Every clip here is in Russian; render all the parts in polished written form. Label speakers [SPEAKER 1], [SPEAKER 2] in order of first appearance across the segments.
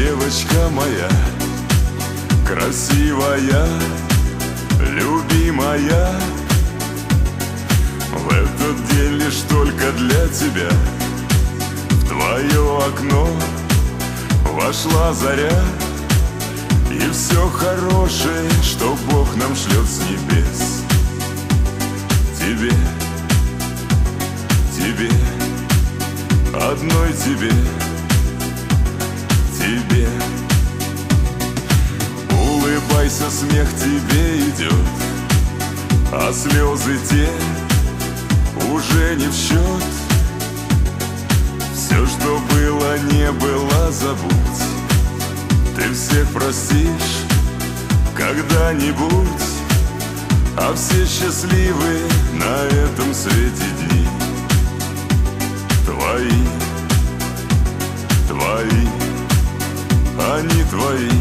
[SPEAKER 1] девочка моя, красивая, любимая. В этот день лишь только для тебя в твое окно вошла заря. И все хорошее, что Бог нам шлет с небес, тебе, тебе, одной тебе, тебе. Улыбайся, смех тебе идет, а слезы те уже не в счет. Все, что было, не было, забудь. Ты всех простишь когда-нибудь, а все счастливы на этом свете дни. Твои, твои, они твои,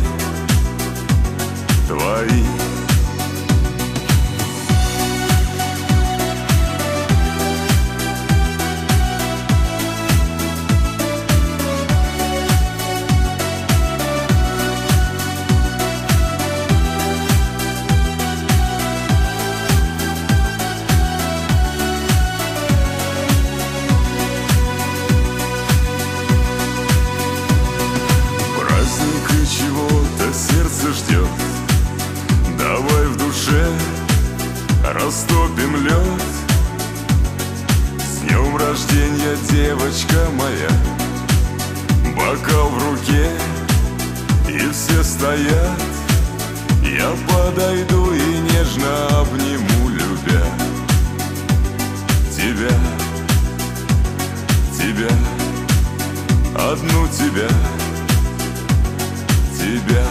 [SPEAKER 1] твои. Чего-то сердце ждет, давай в душе растопим лед. С днем рождения, девочка моя, бокал в руке, и все стоят. Я подойду и нежно обниму, любя тебя, тебя, одну тебя, тебя.